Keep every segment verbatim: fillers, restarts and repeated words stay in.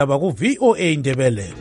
Abaku V O A Ndebele.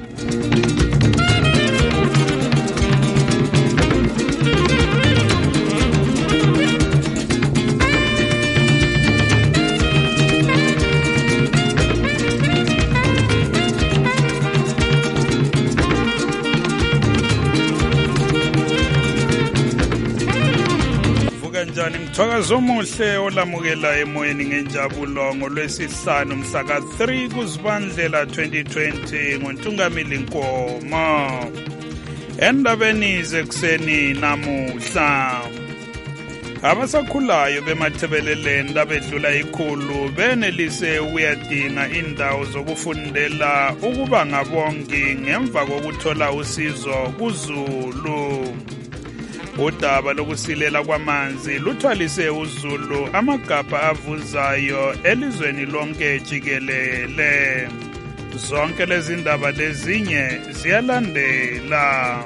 Kanjani mthwakazo omuhle olamukela emoyeni ngenjabulo ngolwesihlanu mhla ka three kuZibandlela twenty twenty ngoNtungamili Nkomo. Endabeni zekuseni namuhla abasakhulayo bemathebeleleni abedlula ikhulu benelise ukuyadinga indawo zokufundela ukuba ngabongi ngemva kokuthola usizo kuZulu. Udaba lokusilela kwamanzi luthwalise uZulu amagabha avuzayo elizweni lonke jikelele. Zonke lezi ndaba lezinye ziyalandela.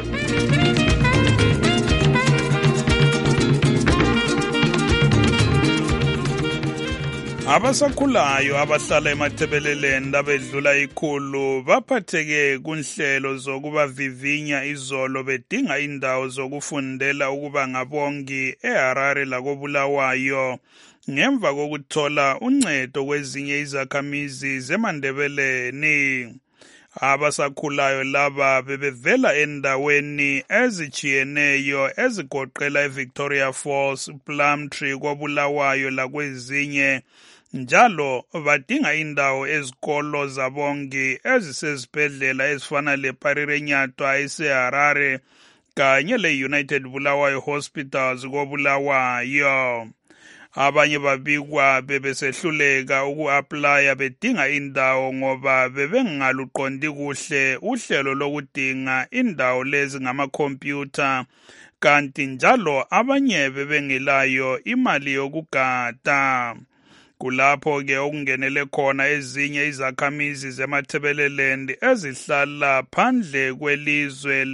Abasakhulayo abahlala emathebeleleni abedlula ikhulu baphatheke kunhlelo zokubavivinya izolo bedinga indawo zokufundela ukuba ngabongi eHarare lakoBulawayo ngemva kokuthola uncedo kwezinye izakhamizi zeMandebeleni. Abasakhulayo laba bebevela endaweni ezijiyeneyo ezigoqela eVictoria Falls, Plumtree, koBulawayo lakwezinye njalo badinga indawo ezikolo zabongi ezisezibhedlela ezifana leParirenyatwa eseHarare kanye le-United Bulawayo Hospitals koBulawayo. Abanye babikwa bebesehluleka uku-aplaya bedinga indawo ngoba bebengaluqondi kuhle uhlelo lokudinga indawo lezi ngamakhompyutha, kanti njalo abanye bebengelayo imali yokugada. Kulapho-ke okungenele khona ezinye izakhamizi zemathebeleleni ezihlala phandle kwelizwe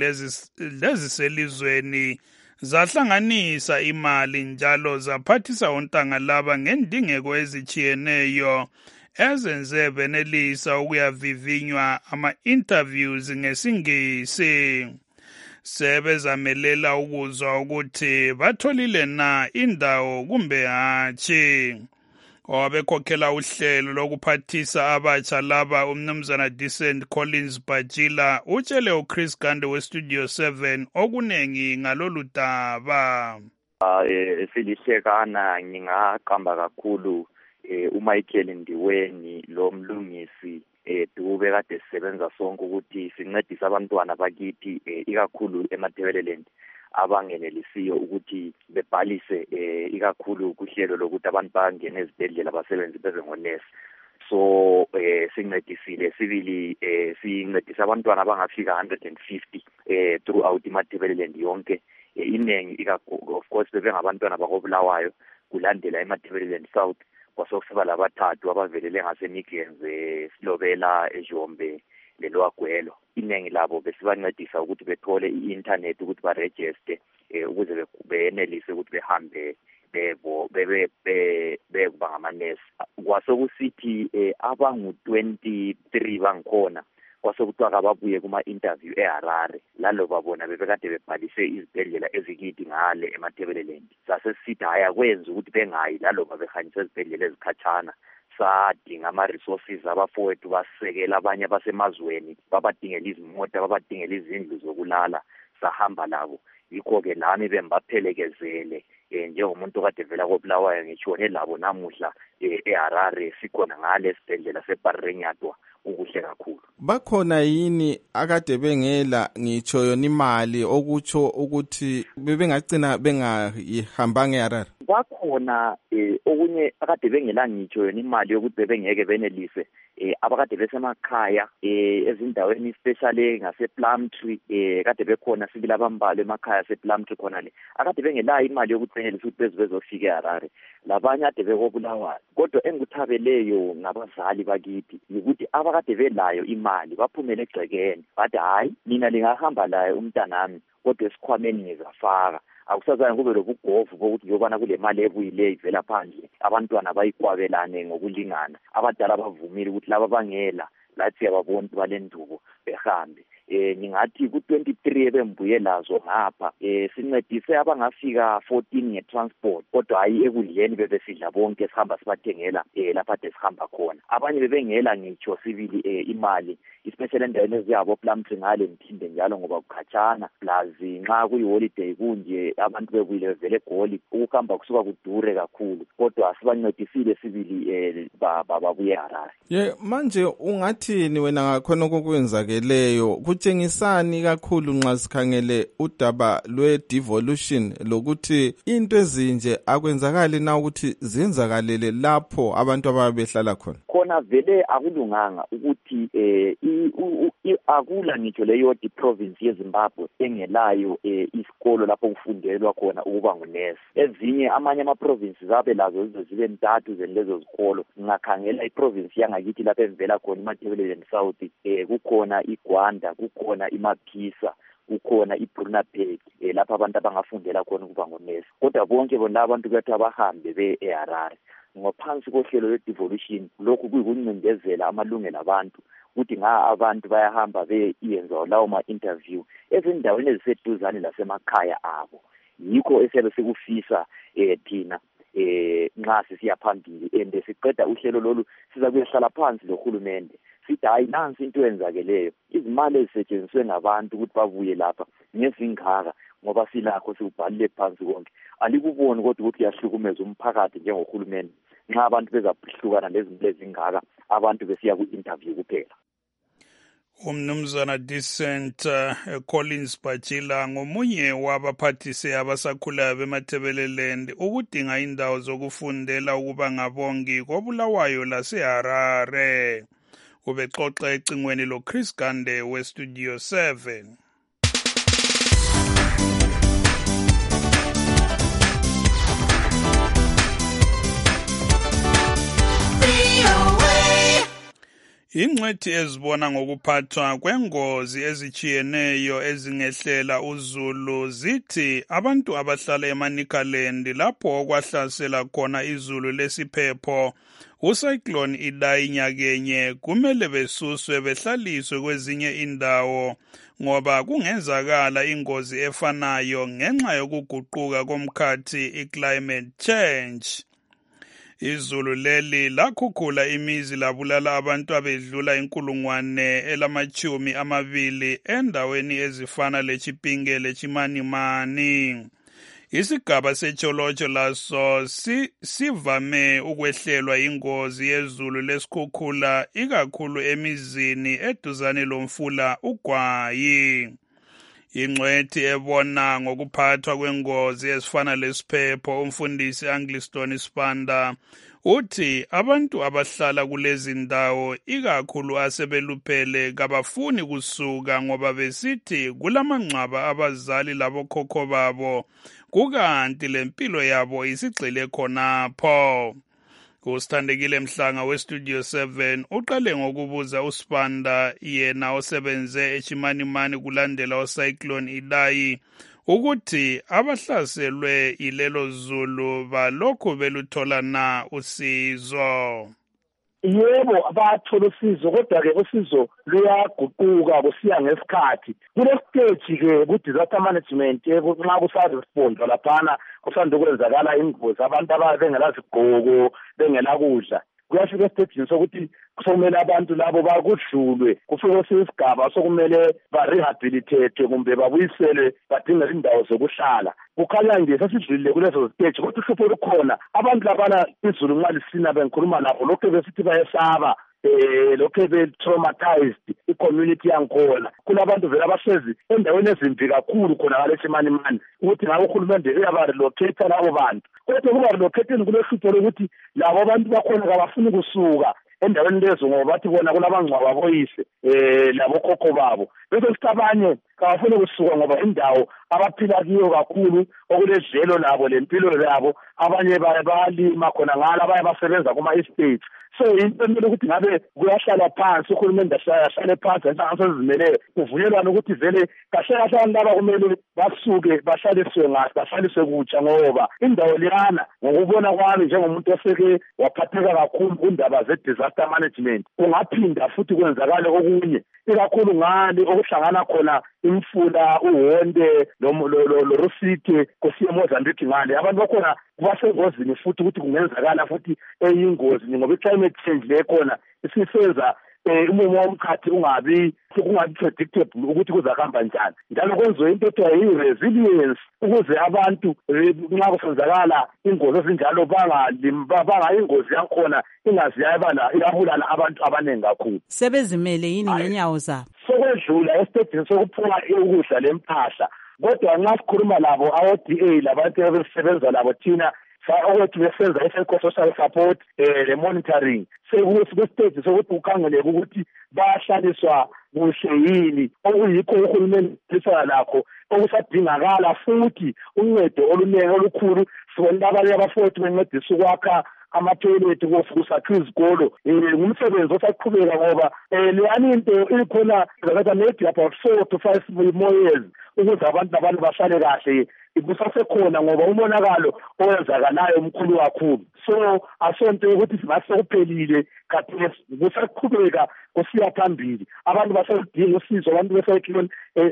leziselizweni zahlanganisa imali njalo zaphathisa ontanga laba ngendingeko ezijiyeneyo ezenze benelisa ukuyavivinywa ama-interviews ngesingisi. Sebezamelela ukuzwa ukuthi batholile na indawo kumbe hatshi. Owabekhokhela uhlelo lokuphathisa abatsha laba umnumzana Decent Collins Bajila utshele uChris Gande weStudio seven okunengi ngalolu daba. Eh silihlekana ngingaqamba kakhulu uMichael Ndiweni lo mlungisi eh dube kade sisebenza sonke ukuthi sincedise abantwana bakithi ikakhulu emathebeleleni abangenelisiyo ukuthi bebhalise eh ikakhulu kuhlelo lokuthi abantu bangene ezibhedlela abasebenzi beze ngonesi. So eh sincedisile sibili eh sincedisa abantwana abangafika one hundred fifty eh throughout imathebeleleni yonke. Inengi of course bebengabantwana bakoBulawayo kulandela emathebeleleni South kwasokusiba labathathu abavelele ngaseMidlands eSilobela eJombe lelwagwelo. Inengi labo besibancedisa ukuthi bethole i-internet ukuthi baregister eh ukuze benelise ukuthi behambe bebo bebe bekuba ngamanesi. Kwasokusithi abangu twenty-three bangikhona kwasokuthiwa kababuye kuma-interview eHarare lalo babona bebekade bebhalise izibhedlela ezikithi ngale emathebeleleni. Sasesithi hayi akwenzi ukuthi bengayi lalo babehanyisa izibhedlela ezikhatshana. Sadinga ama-resources abafowethu basekela abanye abasemazweni babadingela izimota babadingela izindlu zokulala sahamba labo. Yikho-ke nami bembaphelekezele eh njengomuntu okade vela koBulawayo ngitshone labo namuhla eHarare sikhona ngale esibhedlela seParirenyatwa ukuhle kakhulu. Bakhona yini akade bengela ngitsho yona imali okutsho ukuthi bebengagcina bengahambanga eHarare? Bakhona eh okunye akade bengela ngitsho yona imali yokuthi bebengeke benelise eh abakade besemakhaya eh ezindaweni especially ngasePlumtree eh kade bekhona sibila abambalo emakhaya sePlumtree khona le akade bengela imali yokuthi benelise ukuthi bezofika eHarare labanye ade bekoBulawayo. Kodwa engikuthabeleyo ngabazali bakithi ukuthi abakade belayo imali baphumele egcekeni bathi hayi mina lingahamba laye umntanami kodwa esikhwameni ngizafaka. Akusazana kube lobugovu bokuthi yobana kule mali ebuyile ivela phandle abantwana bayikwabelane ngokulingana. Abadala bavumile ukuthi laba bangela lathi yababona balendubo behambe. Eh ngingathi ku twenty-three ebembuye lazo ngapha eh sincedise abangafika fourteen ngetransport kodwa hayi ekudleni bebesidla bonke sihamba sibathengela eh lapha desihamba khona. Abanye bebengela ngitsho sibili eh imali especially endaweni eziyabo Plumtree ngale mphinde njalo ngoba kukhatshana plus nxa kuyi holiday kunje abantu bebuyile vele egoli ukuhamba kusuka kudure kakhulu kodwa sibancedisile sibili eh babuye Harare. Ye manje ungathini wena ngakhona okukwenzakeleyo kutshengisani kakhulu nxa sikhangele udaba lwe devolution lokuthi into ezinje akwenzakali na ukuthi zenzakalele lapho abantu ababehlala khona? Khona vele akulunganga ukuthi eh akula ngitsho leyo di province yeZimbabwe engelayo isikolo lapho kufundelwa khona ukuba ngunesi. Ezinye amanye ama provinces abe lazo zibe ntathu zelezo zikolo. Ngakhangela i province yangakithi lapho evela khona iMatabeleland South eh kukhona iGwanda, kukhona iMaphisa, kukhona iBrunaberg eh lapha abantu abangafundela khona ukuba ngonesi. Kodwa bonke bona abantu bethu abahambe be eHarare ngaphansi kohlelo lwe-devolution lokhu kuyikuncindezela amalungelo abantu ukuthi nga abantu bayahamba beyenza lawo ma-interview ezindaweni eziseduzane lasemakhaya abo. Yikho esiyabe sikufisa eh thina eh nxa sisiya phambili ende siqeda uhlelo lolu siza kuyehlala phansi lohulumende sithi hayi nansi into yenzakeleyo izimali ezisetshenziswe ngabantu ukuthi babuye lapha ngezingaka ngoba silakho sikubhalile phansi konke alikuboni kodwa ukuthi yahlukumeza umphakathi njengohulumende nxa abantu bezahlukana lezimali ezingaka abantu besiya ku-interview kuphela. Umnumzana Decent uh, Collins Bajila ngomunye wabaphathise abasakhulayo beMatabeleland ukudinga indawo zokufundela ukuba ngabongi koBulawayo laseHarare. Ubexoxa ecingweni lo Chris Gande we Studio seven. Ingcwethi ezibona ngokuphathwa kwengozi ezichiyeneyo ezingehlela uZulu zithi abantu abahlala eManicaland lapho okwahlasela khona izulu lesiphepho ucyclone Idai nyakenye kumele besuswe behlaliswe kwezinye indawo ngoba kungenzakala ingozi efanayo ngenxa yokuguquka komkhathi i-climate change. Izulu leli lakhukhula imizi labulala abantu abedlula inkulungwane elamachumi amabili endaweni ezifana leChipinge leChimanimani. Isigaba seCholocho laso si, sivame ukwehlelwa ingozi yezulu lesikhukhula ikakhulu emizini eduzane lomfula uGwayi. Ingcwethi ebona ngokuphathwa kwengozi ezifana lesiphepho umfundisi Angliston Sibanda uthi abantu abahlala kulezi ndawo ikakhulu asebeluphele kabafuni kusuka ngoba besithi kulamangcwaba abazali labokhokho babo kukanti lempilo yabo isigxile khonapho. Kusithandekile Mhlanga weStudio seven uqale ngokubuza uSibanda yena osebenze eChimanimani kulandela uCyclone Idai ukuthi abahlaselwe ilelo zulu balokhu beluthola na usizo. Yebo abathola usizo kodwa ke usizo luyaguquka kusiya ngesikhathi. Kule stage ke ku disaster management nxa kusaresponda laphana kusanda ukwenzakala ingozi abantu ababengela zigqoko bengela kudla kuyafika estage sokuthi sokumele abantu labo bakudlulwe kufike isigaba sokumele ba rehabilitate kumbe babuyiselwe badinga indawo zokuhlala. Kukhanya nje sesidlulile kulezo stage kodwa uhlupho lukhona abantu labana izulu nxa lisina bengikhuluma nabo lokho besithi bayesaba eh lokho be traumatized i-community yankhona kulabantu vele abahlezi endaweni ezimbi kakhulu khona ngale Chimanimani ukuthi ngabe uhulumende uyaba relocate labo bantu kodwa kuba relocate kulehlupho lokuthi labo abantu bakhona kabafuni kusuka endaweni lezo ngoba bathi bona kulabangcwaba boyise eh labokhokho babo bese sitabanye kabafuni kusuka ngoba indawo abaphila kiyo kakhulu okulezelo labo lempilo yabo abanye bayalima khona ngala baye basebenza kuma estates so into emele ukuthi ngabe kuyahlala phansi uhulumende ahlale phansi enhlangano ezizimeleyo kuvunyelwana ukuthi vele kahle kahle abantu laba kumele basuke bahlaliswe ngathi bahlaliswe kutsha ngoba indawo liyana ngokubona kwami njengomuntu oseke waphatheka kakhulu kundaba ze-disaster management kungaphinda futhi kwenzakale okunye ikakhulu ngani okuhlangana khona imfula uhonde lorusike kusiye Mozambique ngale abantu bakhona basengozini futhi ukuthi kungenzakala futhi enye ingozi ngoba i-climate change le khona isisenza umumo womkhathi ungabi kungabi predictable ukuthi kuzahamba njani njalo kwenziwe into ethiwa yi-resilience ukuze abantu nxa kusenzakala ingozi ezinjalo bangayingozi yakhona ingazi yayibala iyabulala abantu abaningi kakhulu. Sebezimele yini ngenyawo zabo? Sokwedlula esitedini sokuphuma ukudla lempahla kodwa nxa sikhuluma labo awo-D A labantu abasebenza labo thina okwethu besenza i-social support le monitoring sekusestage sokuthi ukhangeleke ukuthi bayahlaliswa kuhle yini okuyikho uhulumeni lisana lakho okusadingakala futhi uncedo oluningi olukhulu sibona abanye abafowethu bencedisa ukwakha amatoilet kusakhiwa izikolo ngumsebenzi osaqhubeka ngoba leyani into ikhona zakatha maybe about four to five more years ukuze abantu abantu bahlale kahle kusasekhona ngoba umonakalo owenzakalayo omkhulu kakhulu so asonto ukuthi simasokuphelile kanti kusaqhubeka kusiya phambili abantu basadinga usizo abantu besayiklon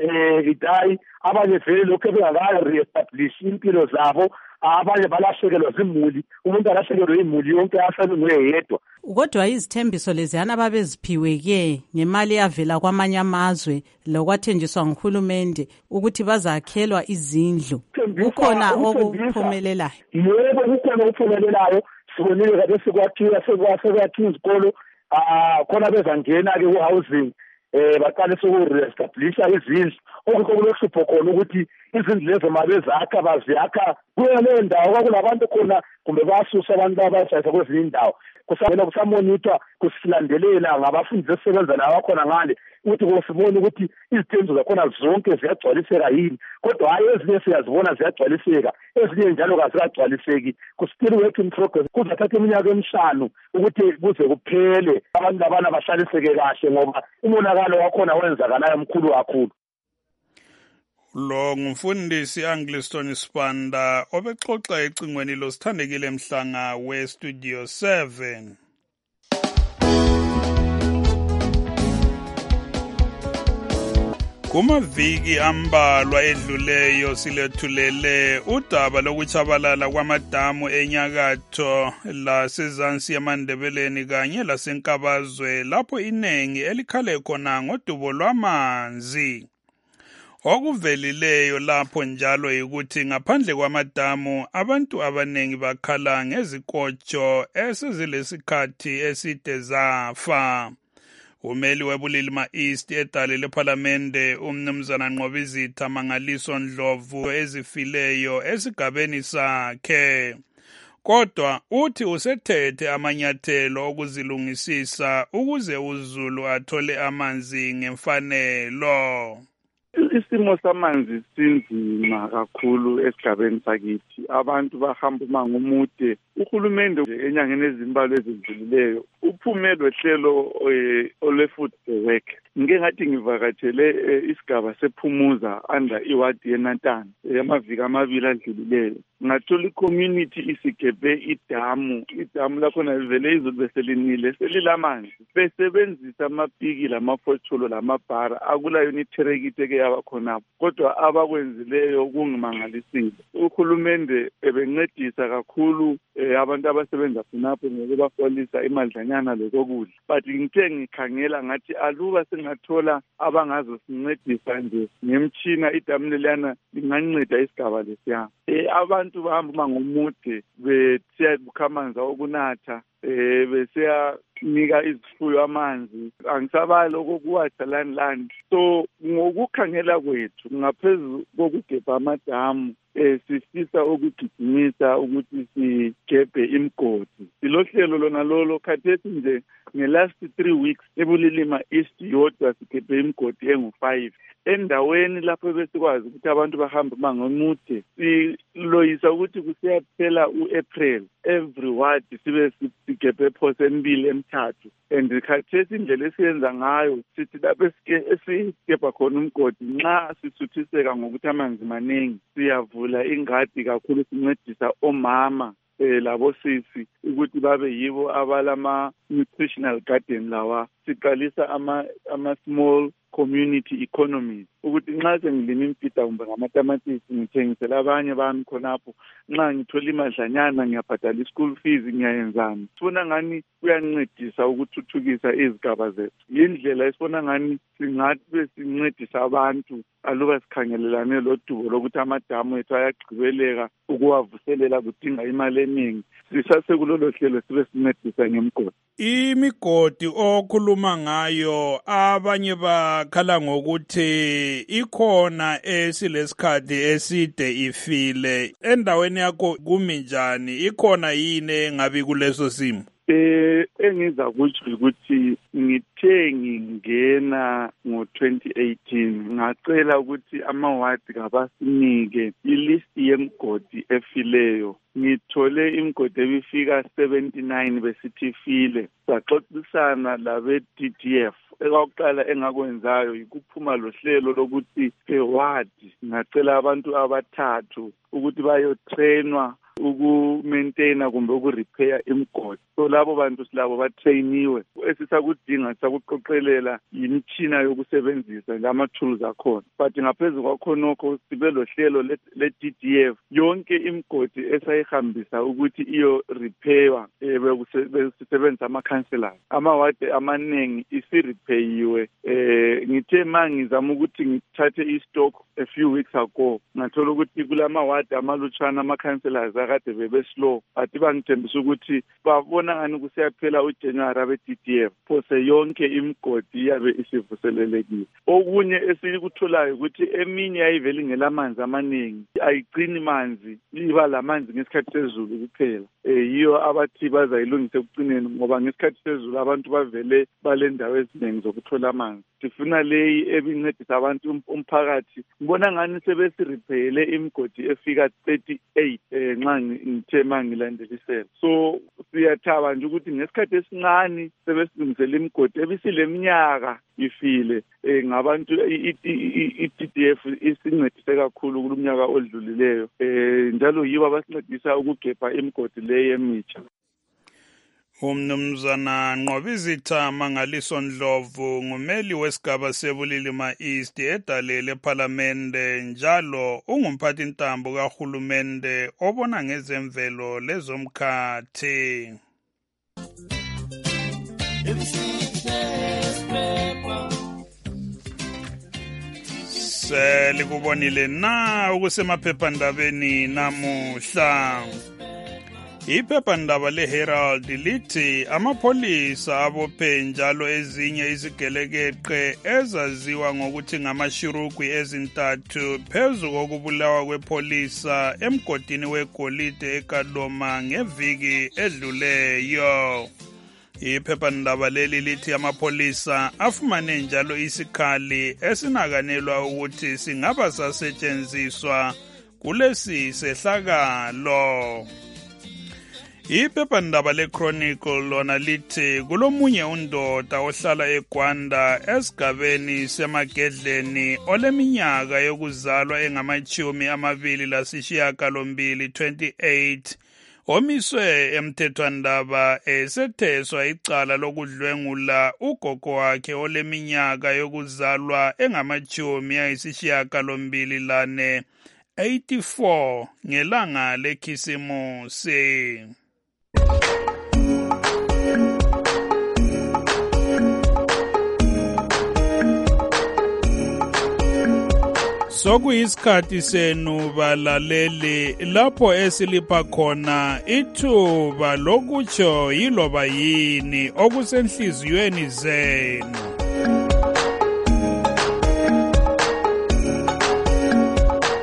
idayi abanye vele lokho bengakayo re-establish impilo zabo abanye balahlekelwa zimuli umuntu alahlekelwe imuli yonke ahlale nguyedwa. Kodwa izithembiso leziyana babeziphiwe-ke ngemali yavela kwamanye amazwe lokwathenjiswa nguhulumende ukuthi bazakhelwa izindlu kukhona okuphumelelayo? Yebo kukhona okuphumelelayo sibonile kade sekwakhiwa sekwakhiwa izikolo khona bezangena-ke ku-housing eh baqalisa uku-reestablisha izindlu okukho kulohlupho khona ukuthi izindlu lezo mabezakha baziyakha kuyo leyo ndawo kwakulabantu khona kumbe basusa abantu abashayisa kwezinye indawo kusamele kusamonithwa kusilandelela ngabafundi besebenza la bakhona ngale ukuthi kusibona ukuthi izithembiso zakhona zonke ziyagcwaliseka yini kodwa hayi ezinye siyazibona ziyagcwaliseka ezinye njalo kazigcwaliseki ku-still work in progress kuzathatha iminyaka emihlanu ukuthi kuze kuphele abantu labana bahlaliseke kahle ngoba umonakalo wakhona wenzakalayo mkhulu kakhulu. Lo ngumfundisi Angliston Sibanda obexoxa ecingweni losithandekile Mhlanga we-Studio seven. Kumaviki ambalwa edluleyo silethulele udaba lokuchabalala kwamadamu enyakatho lasezansi yamandebeleni kanye lasenkabazwe lapho inengi elikhale khona ngodubo lwamanzi. Okuvelileyo lapho njalo yikuthi ngaphandle kwamadamu abantu abanengi bakhala ngezikotsho esizilesikhathi eside zafa. Umeli webulilima East edale lePhalamende umnumzana Nqobizitha Mangaliso Ndlovu ezifileyo esigabeni sakhe. Kodwa uthi usethethe amanyathelo okuzilungisisa ukuze uZulu athole amanzi ngemfanelo. Isimo samanzi sinzima kakhulu esigabeni sakithi. Abantu bahamba umango omude. Uhulumende enyangeni ezimbalwa ezidlulileyo uphume lohlelo ole-food work. Ngike ngathi ngivakatshele isigaba sephumuza under iwadi yeNatana amaviki amabili adlulileyo. Ngathola i-community isigebhe idamu. Idamu lakhona livele izulu beselinile selilamanzi. Besebenzisa amapiki lamafotsholo lamabhara akulayo niterekite ke yabakhona. Kodwa abakwenzileyo kungimangalisile. Uhulumende ebencedisa kakhulu abantu abasebenza khonapho ngokubafolisa imadlanyana lokokudla. But ngithe ngikhangela ngathi aluba singathola abangazosincedisa nje ngemtshina idamu leliyana linganceda isigaba lesiya. Abantu bahamba umango omude besiya kukha amanzi okunatha eh besiya nika izifuyo amanzi angisabali okokuwatsha lani lani. So ngokukhangela kwethu ngaphezulu kokugebha amadamu eh sifisa ukugijimisa ukuthi sigebhe imgodi. Silohlelo lona lolo khathethi nje ngelast three weeks eBulilima East yodwa sigebhe imgodi engu five. Endaweni lapho besikwazi ukuthi abantu bahamba mangomude siloyisa ukuthi kusiyaphela uApril every ward sibe sigebhe phose embili emthathu and khathethi indlela esiyenza ngayo sithi lapho esigebha khona umgodi nxa sisuthiseka ngokuthi amanzi maningi siyavula ingadi kakhulu sincedisa omama eh labo sisi ukuthi babe yibo abalama nutritional garden lawa siqalisa ama ama small community economies ukuthi nxa sengilima impita kumbe ngamatamatisi ngithengisela abanye bami khonapho nxa ngithola imadlanyana ngiyabhadala ischool fees ngiyayenzana sibona ngani kuyancedisa ukuthuthukisa izigaba zethu indlela esibona ngani singathi besincedisa abantu aluba sikhangelelane lodubo lokuthi amadamu ethu ayagqibeleka ukuwavuselela kudinga imali eningi sisasekulolo hlelo sibe sincedisa ngemgodi. Imigodi okhuluma ngayo abanye bakhala ngokuthi ikhona esilesikhathi eside ifile endaweni yakho kumi njani ikhona yini ngabi kuleso simo? Eh engiza kuthi ukuthi ngithe ngingena ngo twenty eighteen ngacela ukuthi amawadi kabasinike ilist yemgodi efileyo ngithole imgodi ebifika seventy-nine besithi ifile saxoxisana labe D D F ekakuqala engakwenzayo ukuphuma lohlelo lokuthi ewadi ngacela abantu abathathu ukuthi bayotrainwa uku-maintaina kumbe uku-repair imgodi. So labo bantu silabo batrainiwe esisakudinga sakuqoqelela yimitshina yokusebenzisa ngama-tools akhona. But ngaphezu kwakhonokho sibe lohlelo le-D D F yonke imgodi esayihambisa ukuthi iyo repairwa besebenzisa ama-councillors. Amawadi amaningi isi-repayiwe. Eh ngithe mangizama ukuthi ngithathe i-stock a few weeks ago ngathola ukuthi kulamawadi amalutshwana ama-councillors akade bebe slow athi bangithembisa ukuthi babona ngani kusiyaphela uJanuary abe D D F phose yonke imgodi yabe isivuselelekile. Okunye esikutholayo ukuthi eminye ayiveli ngelamanzi amaningi ayigcini manzi iba lamanzi ngesikhathi sezulu kuphela. Eh yiyo abathi bazayilungisa ekucineni ngoba ngesikhathi sezulu abantu bavele balendawo eziningi zokuthola amanzi. Sifuna leyi ebincedisa abantu umphakathi ngibona ngani sebesiripele imgodi efika thirty-eight eh nxa ngithe mangilandelisela. So siyathaba nje ukuthi ngesikhathi esincane sebesilungisela imgodi ebisileminyaka ifile eh ngabantu i-D D F isincedise kakhulu kulumnyaka odlulileyo eh njalo yibo abasincedisa ukugebha imgodi leyo emitsha. Umnumzana Nqobizitha Mangaliso Ndlovu ngumeli wesigaba seBulilima East edalele eParliamente njalo ungumphathi ntambo kahulumende obona ngezemvelo lezomkhathi. Selikubonile na ukusemaphephandabeni namuhla. Iphephandaba leHerald lithi amapholisa abophe njalo ezinye izigelekeqe ezaziwa ngokuthi ngamashurugwi ezintathu phezu kokubulawa kwepolisa emgodini wegolide eKadoma ngeviki edluleyo. Iphephandaba leli lithi amapholisa afumane njalo isikhali esinakanelwa ukuthi singaba sasetshenziswa kulesi sehlakalo. Iphephandaba leChronicle lona lithi kulomunye undoda ohlala eGwanda esigabeni semagedleni oleminyaka yokuzalwa engamachumi amabili lasishiyagalombili twenty-eight omiswe emthethwandaba esetheswa icala lokudlwengula ugogo wakhe oleminyaka yokuzalwa engamachumi ayisishiyagalombili lane eighty-four ngelanga leKhisimusi. Sokuyisikhathi senu balaleli lapho esilipha khona ithuba lokutsho yiloba yini okusenhliziyweni zenu. Eh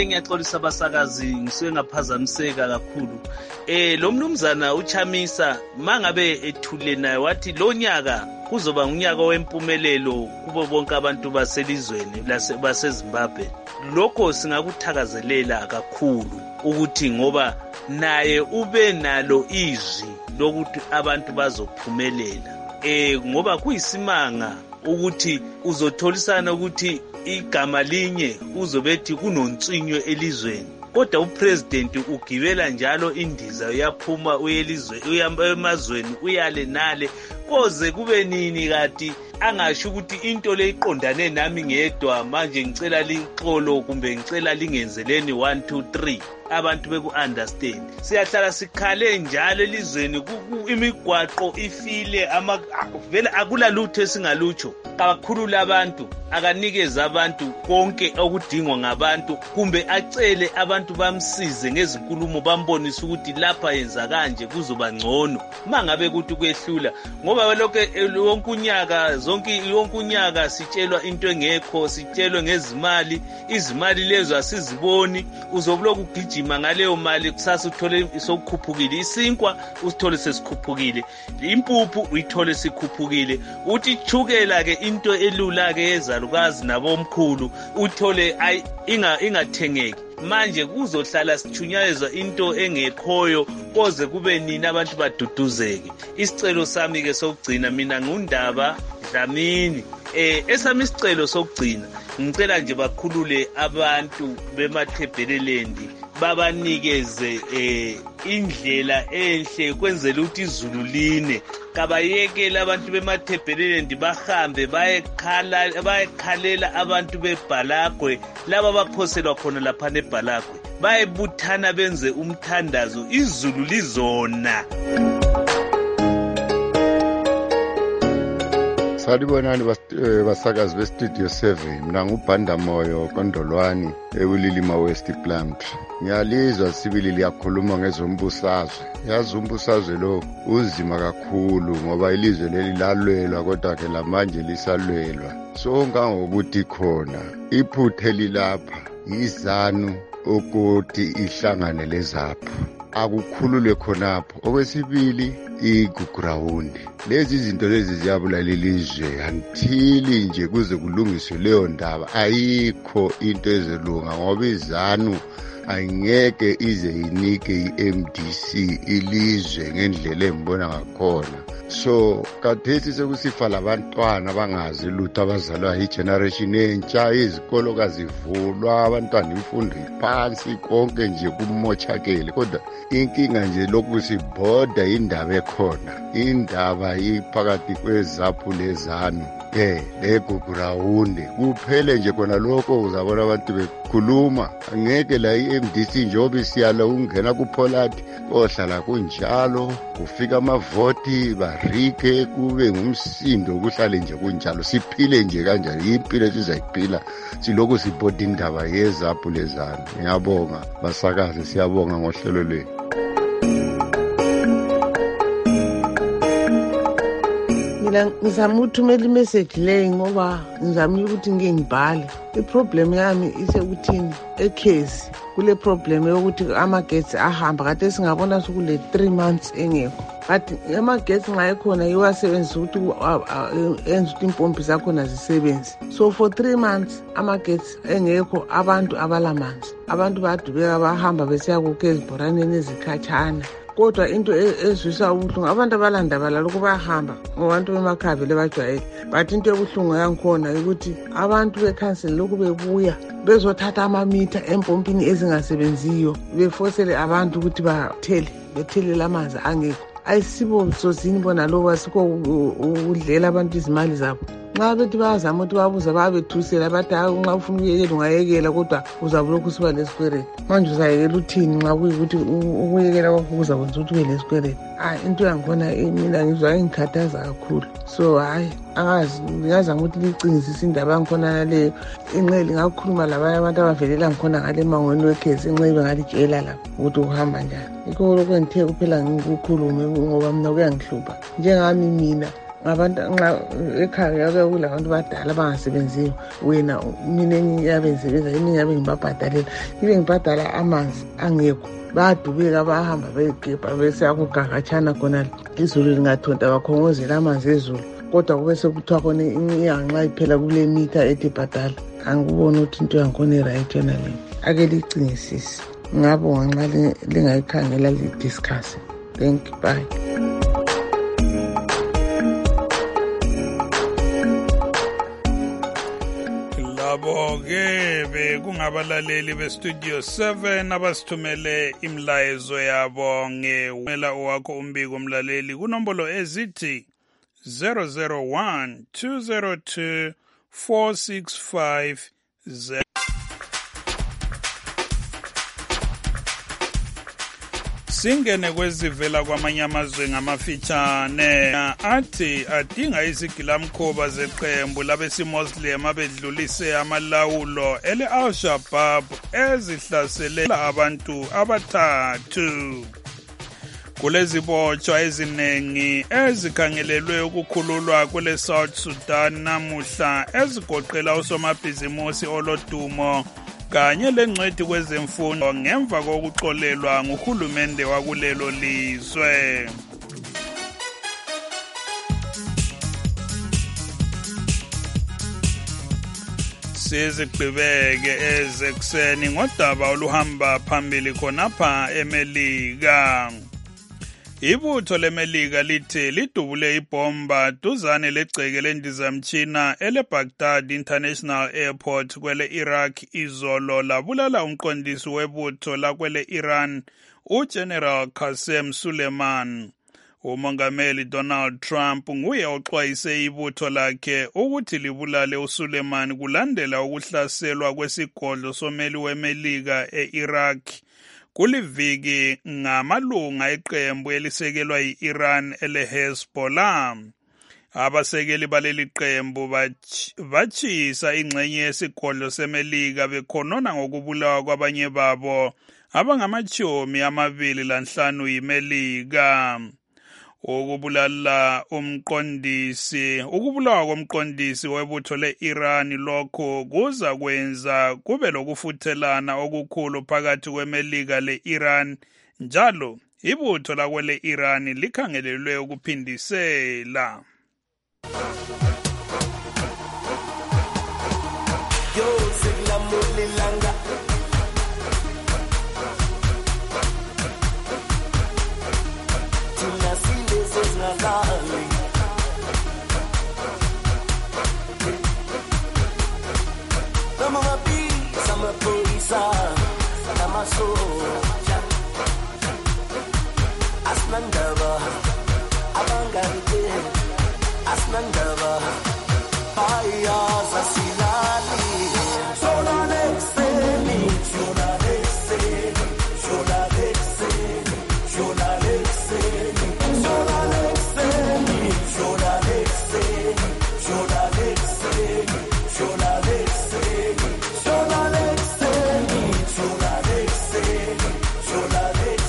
ngiyaxolisa abasakazi ngisuke ngaphazamiseka kakhulu. Eh lo mnumzana uChamisa mangabe ethule naye wathi lo nyaka kuzoba unyaka wempumelelo kubo bonke abantu baselizweni baseZimbabwe. Lokho singakuthakazelela kakhulu ukuthi ngoba naye ube nalo izwi lokuthi abantu bazophumelela. Eh ngoba kuyisimanga ukuthi uzotholisana ukuthi igama linye uzobethi kunontswinywe elizweni. Kodwa upresident ugibela njalo indiza uyaphuma uyelizwe uyamazweni uyale nale koze kube nini kati angasho ukuthi into leyiqondane nami ngedwa manje ngicela linxolo kumbe ngicela lingenzeleni one two three abantu beku understand. Siyahlala sikhale njalo elizweni imigwaqo ifile ama vele akula lutho esingalutsho kakhulu labantu akanikeza abantu konke okudingwa ngabantu kumbe acele abantu bamsize ngezinkulumo bambonisa ukuthi lapha yenza kanje kuzoba ngcono mangabe ukuthi kwehlula ngoba lokho wonke unyaka zonke yonke unyaka sitshelwa into engekho sitshelwe ngezimali izimali lezo asiziboni uzobloku ugijima ngaleyo mali kusasa uthole sokukhuphukile isinkwa usithole sesikhuphukile impuphu uyithole sikhuphukile uthi chukela ke into elula ke ezalukazi nabomkhulu uthole inga ingathengeki manje kuzohlala sithunyayezwa into engekhoyo koze kube nini abantu baduduzeke. Isicelo sami ke sokugcina mina ngundaba Dlamini eh esami isicelo sokugcina ngicela nje bakhulule abantu bemathebhelelendi babanikeze eh indlela enhle kwenzela ukuthi izulu line kabayekele abantu bemathebhelelendi bahambe bayekhala bayekhalela abantu beBhalagwe laba baphoselwa khona lapha neBhalagwe bayebuthana benze umthandazo izulu lizona. Salibonani basakazi bestudio seven mina ngubhanda moyo Kondolwani eWililima West Plant. Ngiyalizwa sibili liyakhuluma ngezombusazwe. Yazi umbusazwe lo uzima kakhulu ngoba ilizwe leli lalwelwa kodwa ke lamanje lisalwelwa. So ngangokuthi khona iphuthe lilapha izanu ukuthi ihlangane lezapho akukhululwe khonapho. Okwesibili igugrawundi lezi izinto lezi ziyabulala ilizwe until nje kuze kulungiswe leyo ndaba ayikho into ezelunga ngoba izanu angeke ize inike i-M D C ilizwe ngendlela embona ngakhona. So kathesi sekusifa labantwana bangazi lutho abazalwa igeneration entsha izikolo kazivulwa abantwana imfundo iphansi konke nje kumochakele kodwa inkinga nje lokhu siboda indaba ekhona indaba iphakathi kwezaphu lezanu eh legugrawundi kuphele nje khona lokho uzabona abantu bekhuluma angeke la i-M D C njobe siyala ungena kuPolati ohlala kunjalo kufika amavoti barike kube ngumsindo kuhlale nje kunjalo siphile nje kanjalo impilo esizayiphila siloko siboda indaba yezaphu lezanu. Ngiyabonga basakazi siyabonga ngohlelo lwethu. Mina ngizama ukuthumela imessage le ngoba ngizama ukuthi ngike ngibhale. Iproblem yami isekuthini ekhesi kule problem yokuthi amagetsi ahamba kade singabona ukule three months engekho but amagetsi nxa ekhona iwasebenzisa ukuthi enze ukuthi impompi zakhona zisebenze. So for three months amagetsi engekho abantu abalamanzi abantu badubeka bahamba besiya kukho ezibhoraneni ezikhatshana. Kodwa into ezwisa ubuhlungu abantu abalandaba lokho bayahamba ngobantu bemakhaya vele bajwayele but into ebuhlungu yangikhona ukuthi abantu becouncil lokhu bebuya bezothatha amamitha empompini ezingasebenziyo befosele abantu ukuthi bathele bethelele amanzi angekho. Ayisibo sozini bona lokho asikho udlela abantu izimali zabo. Nxa bethi bayazama ukuthi babuza babethusela bathi nxa ufuna ukuyekela ungayekela kodwa uzabulokhu usiba lesikweleti. Manje uzayekela uthini nxa kuyikuthi ukuyekela kwakho kuzakwenza ukuthi ube lesikweleti. Hayi into yangikhona mina ngizwa ingikhathaza kakhulu. So hayi angazi ngiyazama ukuthi licingisise indaba yangikhona naleyo inxele ngakukhuluma labanye abantu abavelela ngikhona ngale mangweni wekhesi inxele ngalitshela lapho ukuthi uhamba njani. Yikho lokho ngithe kuphela ngikukhulume ngoba mina kuyangihlupha njengami mina ngabantu nxa ekhaya yake kulabantu badala abangasebenziyo wena mina engiyabe ngisebenza eminyabe ngibabhadalela ibe ngibhadala amanzi angekho bayadubeka bahamba begebha bese akugagatshana khona izulu lingathonta bakhongozela amanzi ezulu kodwa kube sekuthiwa khona inyanga iphela kule mitha ethi bhadala angikuboni ukuthi into yankhona i-right yona leyo ake licingisise ngabonga nxa lingayikhangela lidiscuss. Thank you, bye. Labo-ke bekungabalaleli bestudio seven abasithumele imlayezo yabo ngewela owakho umbiko umlaleli kunombolo ezithi zero zero one two zero two four six five zero. Singene kwezivela kwamanye amazwe ngamafitshane athi adinga izigilamkhoba zeqembu labesimoslim abedlulise amalawulo ele Al-Shabaab ezihlaselela abantu abathathu. Kulezibotshwa eziningi ezikhangelelwe ukukhululwa kwele South Sudan namuhla ezigoqela usomabhizimusi olodumo kanye lengcweti kwezemfundo ngemva kokuxolelwa nguhulumende wakulelo lizwe. Sizigqibeke ezekuseni ngodaba oluhamba phambili khonapha eMelika. Ibutho leMelika lithi lidubule ibomba duzane legceke lendizamtshina ele-Baghdad International Airport kwele Iraq izolo labulala umqondisi webutho lakwele Iran uGeneral Qasem Soleimani. Umongameli Donald Trump nguye oxwayise ibutho lakhe ukuthi libulale uSoleimani kulandela ukuhlaselwa kwesigodlo someli weMelika e-Iraq kuliviki ngamalunga eqembu elisekelwa yi-Iran ele-Hezbollah. Abasekeli baleli qembu batshisa ingxenye yesigodlo seMelika bekhonona ngokubulawa kwabanye babo abangamatshomi amabili lanhlanu yiMelika. Ukubulala umqondisi ukubulawa komqondisi webutho le-Iran lokho kuza kwenza kube lokufuthelana okukhulu phakathi kweMelika le-Iran njalo ibutho lakwele Iran likhangelelwe ukuphindisela. Asnandaba, abangante, asnandaba, paya zasilali, shola lexeni, shola lexeni, shola lexeni, shola lexeni, shola lexeni, shola lexeni, shola lexeni, shola lexeni, shola lexeni, shola lexeni, shola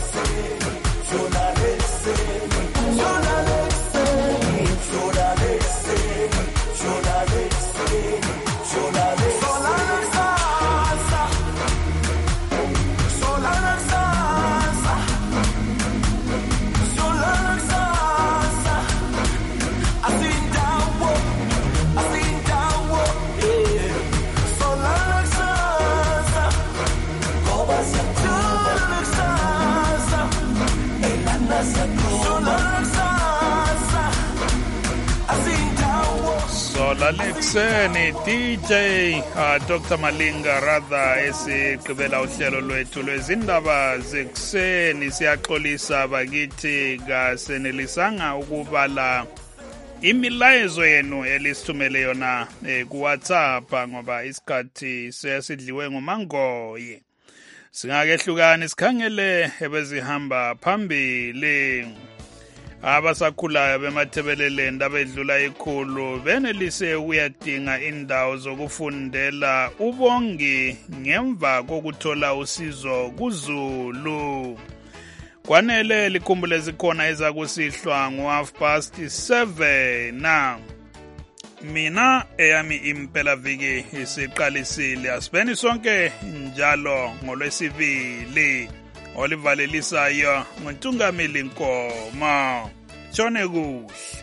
Lalexeni D J uh, Doctor Malinga Radha esigqibela uhlelo lwethu lwezindaba zekuseni. Siyaxolisa bakithi kasenelisanga ukubala imilayezo yenu elisithumele yona eh, ku WhatsApp ngoba isikhathi sesidliwe ngumangoye. Singakehlukani sikhangele ebezihamba phambili. Abasakhulayo bemathebeleleni abedlula ikhulu benelise ukuyadinga indawo zokufundela ubongi ngemva kokuthola usizo kuZulu. kwanele likhumbule zikhona ezakusihlwa ngo-half past seven na mina eyami impela viki isiqalisile asibeni sonke njalo ngolwesibili olivalelisayo nguntungamili Nkomo. Tshone kuhle.